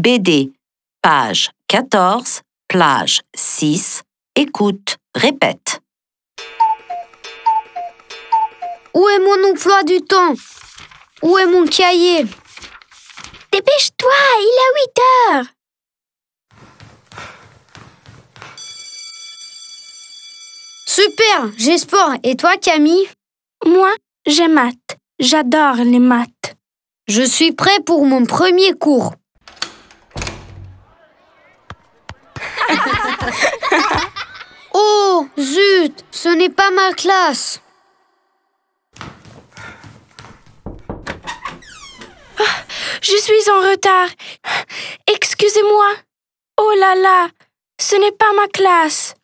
BD, page 14, plage 6, écoute, répète. Où est mon emploi du temps? Où est mon cahier? Dépêche-toi, il est 8 heures. Super, j'ai sport. Et toi, Camille? Moi, j'ai maths. J'adore les maths. Je suis prêt pour mon premier cours. Oh, zut, ce n'est pas ma classe. Je suis en retard. Excusez-moi. Oh là là, ce n'est pas ma classe.